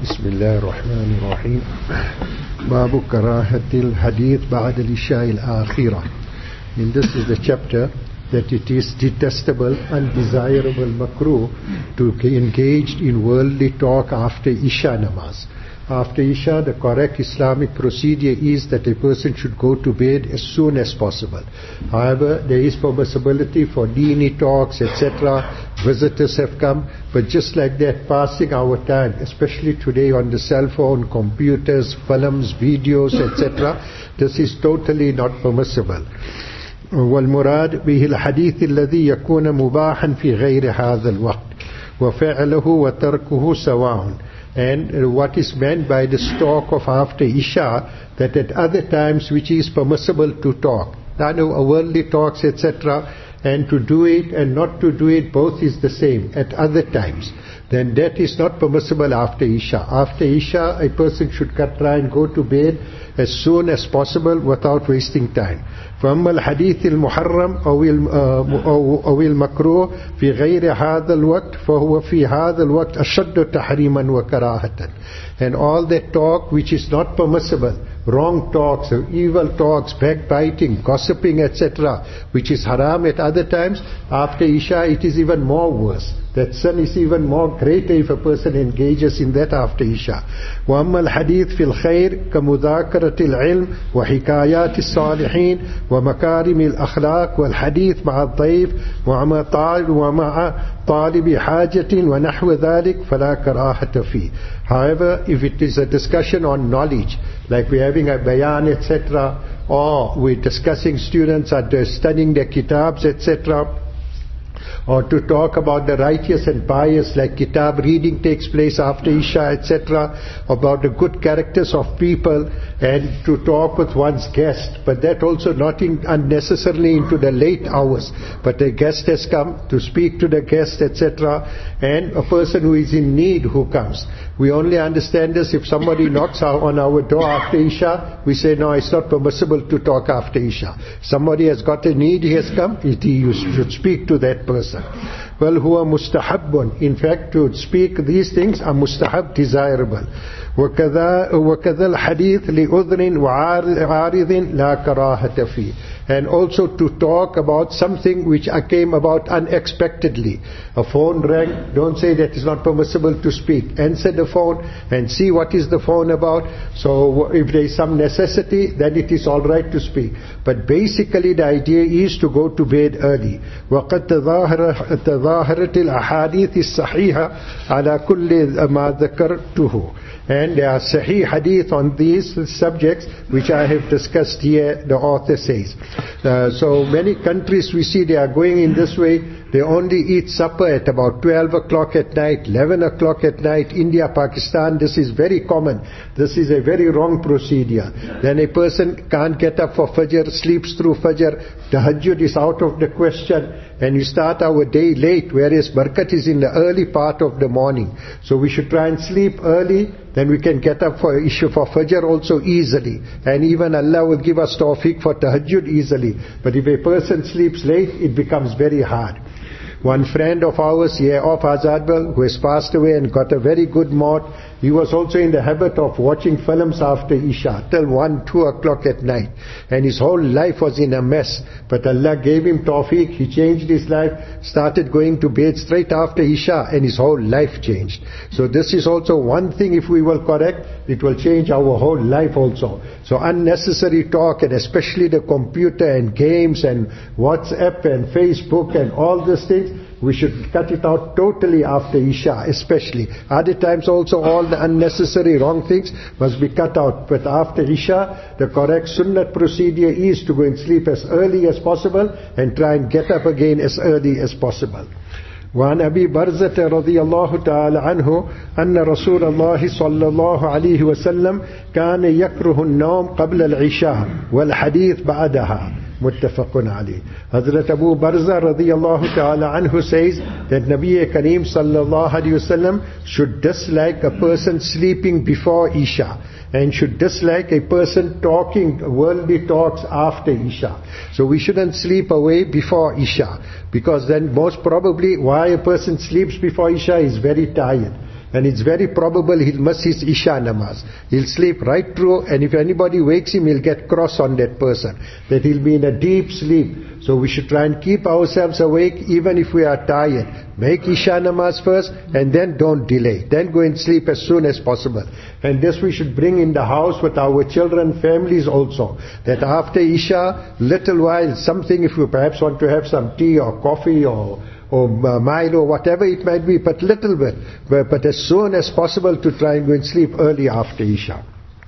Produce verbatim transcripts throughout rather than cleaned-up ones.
بسم الله الرحمن الرحيم باب كراهة الحديث بعد العشاء الآخرة. And this is the chapter that it is detestable, undesirable, makruh to engage in worldly talk after Isha namaz. After Isha, the correct Islamic procedure is that a person should go to bed as soon as possible. However, there is permissibility for dini talks, et cetera. Visitors have come, but just like that, passing our time, especially today on the cell phone, computers, films, videos, et cetera, this is totally not permissible. والمراد به الحديث الذي يكون مباحا في غير هذا الوقت وفعله وتركه سواء. And what is meant by the talk of after Isha, that at other times which is permissible to talk, I know worldly talks, et cetera, and to do it and not to do it, both is the same at other times, then that is not permissible after Isha. After Isha, a person should try and go to bed as soon as possible without wasting time. فأما الحديث المحرم أو أو المكروه في غير هذا الوقت فهو في هذا الوقت أشد تحريما وكراهة. And all that talk which is not permissible, wrong talks, evil talks, backbiting, gossiping, et cetera, which is haram at other times, after Isha it is even more worse. That sin is even more greater if a person engages in that after Isha. وأما الحديث في الخير كمذاكرة العلم وحكايات الصالحين ومكارم الأخلاق والحديث مع الضيف ومع طالب ومع طالب حاجة ونحو ذلك فلا كراهة فيه. However, if it is a discussion on knowledge, like we're having a bayan, et cetera, or we're discussing students are studying their kitabs, et cetera, or to talk about the righteous and pious, like kitab reading takes place after Isha, et cetera, about the good characters of people, and to talk with one's guest, but that also not in, unnecessarily into the late hours, but a guest has come to speak to the guest, et cetera, and a person who is in need who comes. We only understand this if somebody knocks on our door after Isha, we say, no, it's not permissible to talk after Isha. Somebody has got a need, he has come, you should speak to that person. Well, huwa mustahabbun. In fact, to speak these things are mustahab, desirable. وَكَذَا الْحَدِيث لِعُذْرٍ وَعَارِضٍ لَا كَرَاهَةَ فِيهِ. And also to talk about something which came about unexpectedly. A phone rang, don't say that it's not permissible to speak. Answer the phone and see what is the phone about. So if there is some necessity, then it is alright to speak. But basically the idea is to go to bed early. وَقَدْ تَظَاهَرَتِ الْأَحَادِيثِ الصَّحِيحَةِ عَلَى كُلِّ مَا ذَكَرْتُهُ. And there are sahih hadith on these subjects which I have discussed here, the author says. Uh, so many countries we see they are going in this way. They only eat supper at about twelve o'clock at night, eleven o'clock at night. India, Pakistan, this is very common. This is a very wrong procedure. Then a person can't get up for Fajr, sleeps through Fajr. Tahajjud is out of the question. And we start our day late, whereas Barakat is in the early part of the morning. So we should try and sleep early, then we can get up for issue for Fajr also easily. And even Allah will give us tawfiq for Tahajjud easily. But if a person sleeps late, it becomes very hard. One friend of ours here of Azadbal, who has passed away and got a very good maut, he was also in the habit of watching films after Isha till one, two o'clock at night. And his whole life was in a mess. But Allah gave him tawfiq, he changed his life, started going to bed straight after Isha, and his whole life changed. So this is also one thing, if we will correct, it will change our whole life also. So unnecessary talk, and especially the computer and games and WhatsApp and Facebook and all these things, we should cut it out totally after Isha, especially. Other times also all the unnecessary wrong things must be cut out. But after Isha, the correct sunnat procedure is to go and sleep as early as possible and try and get up again as early as possible. وعن أبي برزة رضي الله تعالى عنه أن رسول الله صلى الله عليه وسلم كان يكره النوم قبل العشاء والحديث بعدها. Muttafaqun alayh. Hazrat Abu Barza radiyallahu ta'ala anhu says that Nabi Kareem sallallahu alayhi wasallam should dislike a person sleeping before Isha and should dislike a person talking worldly talks after Isha. So we shouldn't sleep away before Isha, because then most probably why a person sleeps before Isha is very tired. and it's very probable he'll miss his Isha namaz. He'll sleep right through, and if anybody wakes him, he'll get cross on that person, that he'll be in a deep sleep. So we should try and keep ourselves awake even if we are tired. Make Isha namaz first, and then don't delay. Then go and sleep as soon as possible. And this we should bring in the house with our children, families also. That after Isha, little while, something, if you perhaps want to have some tea or coffee or or uh, Milo, whatever it might be, but little bit. But, but as soon as possible to try and go and sleep early after Isha.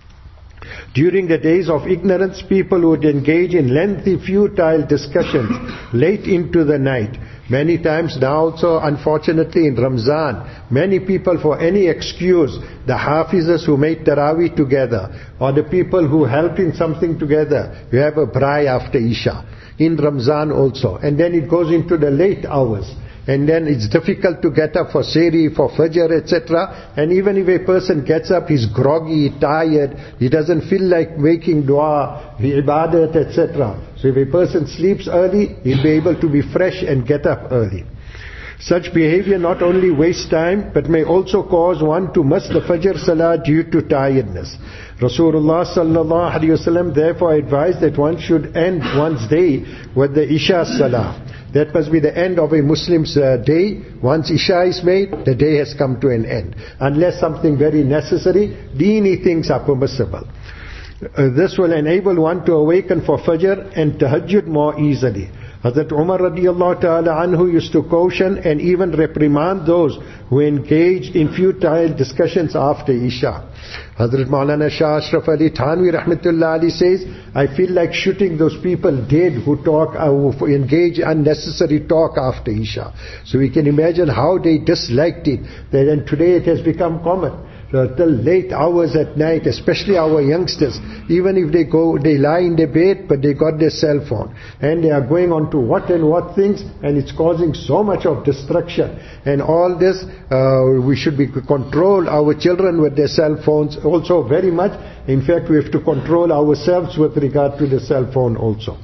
During the days of ignorance, people would engage in lengthy, futile discussions late into the night. Many times now also, unfortunately, in Ramzan, many people, for any excuse, the Hafizas who made Taraweeh together, or the people who helped in something together, you have a braai after Isha. In Ramzan also. And then it goes into the late hours. And then it's difficult to get up for Sehri, for Fajr, et cetera. And even if a person gets up, he's groggy, tired, he doesn't feel like making dua, ibadat, et cetera. So if a person sleeps early, he'll be able to be fresh and get up early. Such behavior not only wastes time, but may also cause one to miss the Fajr Salah due to tiredness. Rasulullah sallallahu alaihi wasallam therefore advised that one should end one's day with the Isha Salah. That must be the end of a Muslim's uh, day. Once Isha is made, the day has come to an end. Unless something very necessary, deeni things are permissible. Uh, this will enable one to awaken for Fajr and Tahajjud more easily. Hazrat Umar radiallahu ta'ala anhu used to caution and even reprimand those who engaged in futile discussions after Isha. Hazrat Maulana Shah Ashraf Ali Thanvi rahmatullah ali says, I feel like shooting those people dead who talk, uh, who engage unnecessary talk after Isha. So we can imagine how they disliked it. Then today it has become common. So till late hours at night, especially our youngsters, even if they go, they lie in their bed, but they got their cell phone. And they are going on to what and what things, and it's causing so much of destruction. And all this, uh, we should be control our children with their cell phones also very much. In fact, we have to control ourselves with regard to the cell phone also.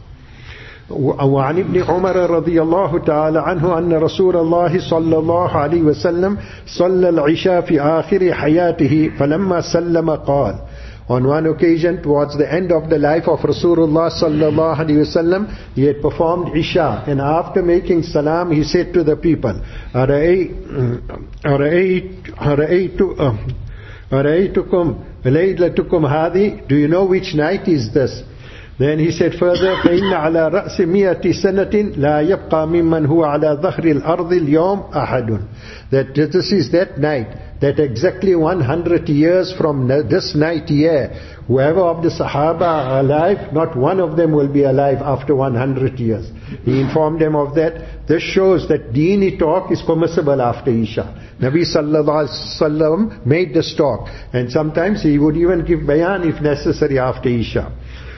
وعن ابن عمر رضي الله تعالى عنه أن رسول الله صلى الله عليه وسلم صلى العشاء في آخر حياته فلما سلم قال. On one occasion, towards the end of the life of Rasulullah sallallahu alaihi wasallam, he had performed Isha, and after making salam, he said to the people, أرأيتكم ليلتكم هذه? Do you know which night is this? Then he said further, فَإِنَّ عَلَى رَأْسِ مِئَةِ سَنَةٍ لَا يَبْقَى مِمَّنْ هُوَ عَلَى ظَهْرِ الْأَرْضِ الْيَوْمِ أَحَدٌ. That this is that night, that exactly one hundred years from this night here, whoever of the Sahaba are alive, not one of them will be alive after one hundred years. He informed them of that. This shows that deeni talk is permissible after Isha. Nabi sallallahu alaihi wasallam made this talk, and sometimes he would even give bayan if necessary after Isha.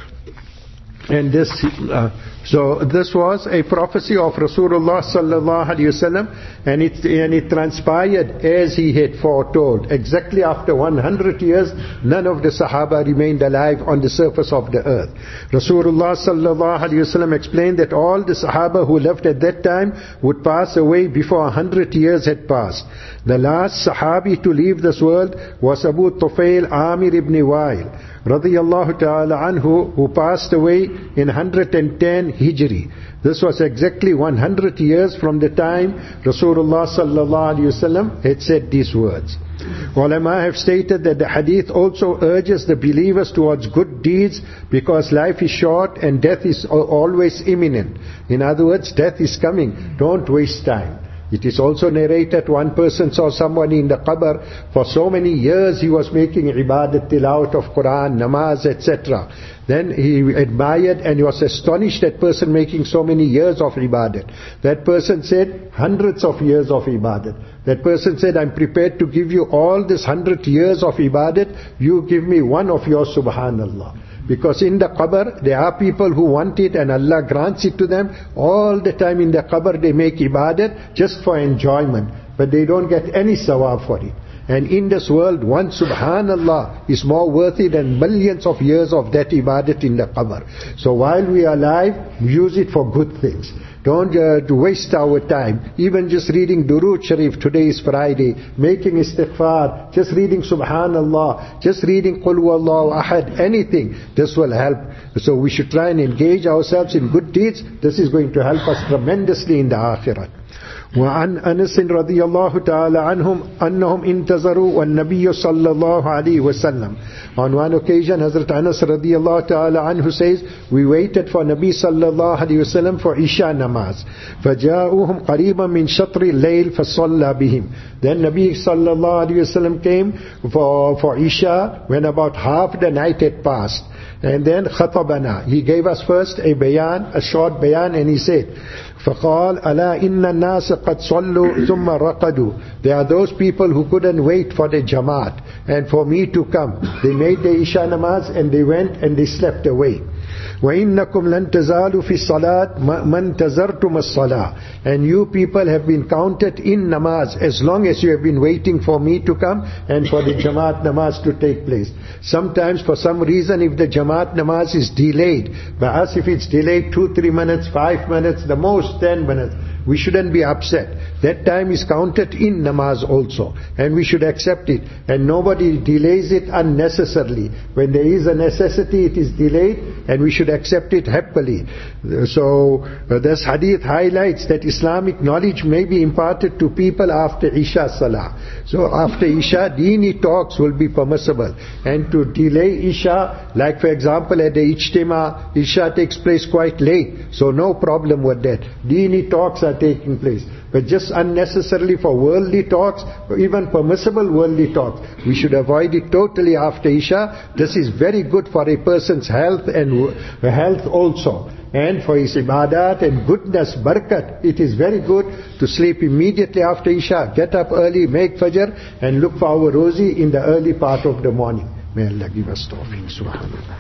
And this, uh, so this was a prophecy of Rasulullah sallallahu alaihi wasallam, and it and it transpired as he had foretold. Exactly after one hundred years, none of the Sahaba remained alive on the surface of the earth. Rasulullah sallallahu alaihi wasallam explained that all the Sahaba who lived at that time would pass away before a hundred years had passed. The last Sahabi to leave this world was Abu Tufail Amir ibn Wa'il radiyallahu ta'ala anhu, who passed away in one hundred ten Hijri. This was exactly one hundred years from the time Rasulullah sallallahu alaihi wasallam had said these words. Ulama have stated that the hadith also urges the believers towards good deeds because life is short and death is always imminent. In other words, death is coming. Don't waste time. It is also narrated one person saw somebody in the qabr for so many years he was making ibadat, tilawat of Quran, namaz, et cetera. Then he admired and he was astonished at person making so many years of ibadat. That person said hundreds of years of ibadat. That person said, I'm prepared to give you all this hundred years of ibadat. You give me one of your subhanallah. Because in the qabr, there are people who want it and Allah grants it to them. All the time in the qabr they make ibadat just for enjoyment. But they don't get any sawab for it. And in this world, one subhanallah is more worthy than millions of years of that ibadat in the qabr. So while we are alive, use it for good things. Don't uh, to waste our time. Even just reading Durood Sharif, today is Friday, making istighfar, just reading Subhanallah, just reading Qul Huwallahu Ahad, anything, this will help. So we should try and engage ourselves in good deeds. This is going to help us tremendously in the Akhirat. وعن أنس رضي الله تعالى عنهم أنهم انتظروا والنبي صلى الله عليه وسلم. On one occasion, Hazrat Anas رضي الله تعالى عنه says, we waited for Nabi صلى الله عليه وسلم for Isha namaz. فجاءوهم قريبا من شطر الليل فصلى بهم. Then Nabi صلى الله عليه وسلم came for, for Isha when about half the night had passed. And then khatabana, he gave us first a bayan, a short bayan, and he said, فَقَالَ أَلَا إِنَّ النَّاسَ قَدْ صَلُّوا ثُمَّ رَقَدُوا. There are those people who couldn't wait for the Jamaat and for me to come. They made the Isha namaz and they went and they slept away. وَإِنَّكُمْ لَن تَزَالُوا فِي الصَّلَاةِ مَنْ تَزَرْتُمَ الصَّلَاةِ. And you people have been counted in namaz as long as you have been waiting for me to come and for the Jamaat namaz to take place. Sometimes for some reason if the Jamaat namaz is delayed, by us if it's delayed two, three minutes, five minutes, the most ten minutes, we shouldn't be upset. That time is counted in namaz also. And we should accept it. And nobody delays it unnecessarily. When there is a necessity, it is delayed and we should accept it happily. So uh, this hadith highlights that Islamic knowledge may be imparted to people after Isha Salah. So after Isha, Deeni talks will be permissible. And to delay Isha, like for example at the Ijtima, Isha takes place quite late. So no problem with that. Deeni talks are taking place. But just unnecessarily for worldly talks, or even permissible worldly talks, we should avoid it totally after Isha. This is very good for a person's health and health also. And for his ibadat and goodness, barakat, it is very good to sleep immediately after Isha, get up early, make fajr, and look for our rozi in the early part of the morning. May Allah give us tawfiq. Subhanallah.